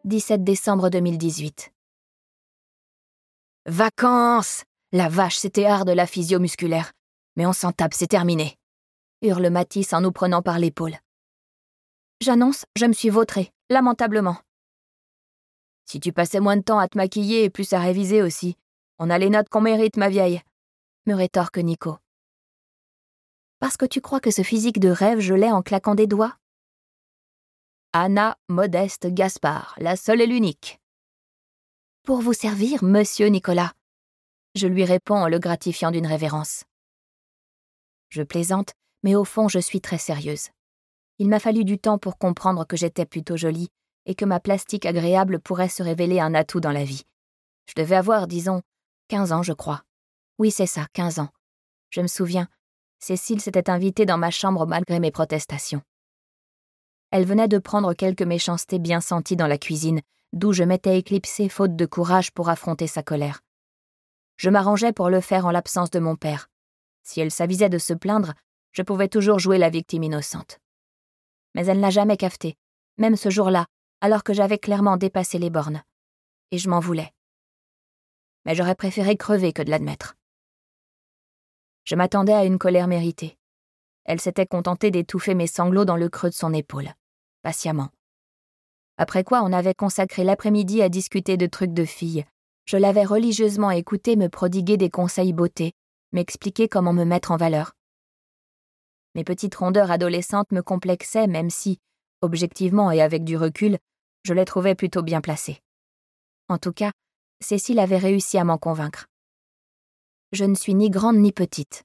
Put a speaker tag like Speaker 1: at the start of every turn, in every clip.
Speaker 1: 17 décembre 2018. Vacances! La vache, c'était hard de la physio musculaire. Mais on s'en tape, c'est terminé. Hurle Mathis en nous prenant par l'épaule. J'annonce, je me suis vautrée, lamentablement. Si tu passais moins de temps à te maquiller et plus à réviser aussi, on a les notes qu'on mérite, ma vieille, me rétorque Nico. Parce que tu crois que ce physique de rêve, je l'ai en claquant des doigts? Anna Modeste Gaspard, la seule et l'unique. Pour vous servir, monsieur Nicolas. Je lui réponds en le gratifiant d'une révérence. Je plaisante, mais au fond, je suis très sérieuse. Il m'a fallu du temps pour comprendre que j'étais plutôt jolie et que ma plastique agréable pourrait se révéler un atout dans la vie. Je devais avoir, disons, 15 ans, je crois. Oui, c'est ça, 15 ans. Je me souviens, Cécile s'était invitée dans ma chambre malgré mes protestations. Elle venait de prendre quelques méchancetés bien senties dans la cuisine, d'où je m'étais éclipsée faute de courage pour affronter sa colère. Je m'arrangeais pour le faire en l'absence de mon père. Si elle s'avisait de se plaindre, je pouvais toujours jouer la victime innocente. Mais elle n'a jamais cafeté, même ce jour-là, alors que j'avais clairement dépassé les bornes. Et je m'en voulais. Mais j'aurais préféré crever que de l'admettre. Je m'attendais à une colère méritée. Elle s'était contentée d'étouffer mes sanglots dans le creux de son épaule, patiemment. Après quoi, on avait consacré l'après-midi à discuter de trucs de filles. Je l'avais religieusement écoutée me prodiguer des conseils beauté, m'expliquer comment me mettre en valeur. Mes petites rondeurs adolescentes me complexaient, même si, objectivement et avec du recul, je les trouvais plutôt bien placées. En tout cas, Cécile avait réussi à m'en convaincre. Je ne suis ni grande ni petite.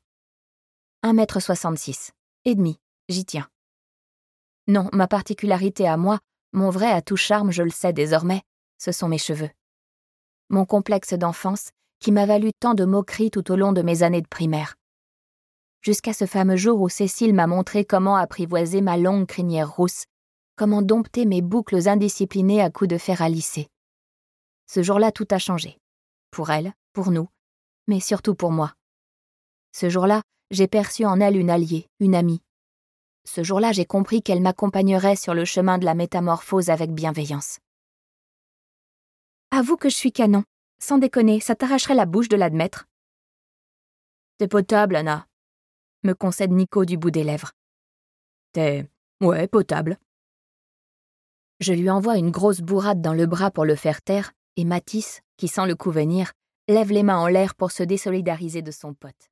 Speaker 1: 1,66 m, et demi, j'y tiens. Non, ma particularité à moi, mon vrai atout charme, je le sais désormais, ce sont mes cheveux. Mon complexe d'enfance qui m'a valu tant de moqueries tout au long de mes années de primaire. Jusqu'à ce fameux jour où Cécile m'a montré comment apprivoiser ma longue crinière rousse, comment dompter mes boucles indisciplinées à coups de fer à lisser. Ce jour-là, tout a changé. Pour elle, pour nous, mais surtout pour moi. Ce jour-là, j'ai perçu en elle une alliée, une amie. Ce jour-là, j'ai compris qu'elle m'accompagnerait sur le chemin de la métamorphose avec bienveillance. Avoue que je suis canon. Sans déconner, ça t'arracherait la bouche de l'admettre. T'es potable, Anna, me concède Nico du bout des lèvres. Ouais, potable. Je lui envoie une grosse bourrade dans le bras pour le faire taire, et Mathis, qui sent le coup venir, lève les mains en l'air pour se désolidariser de son pote.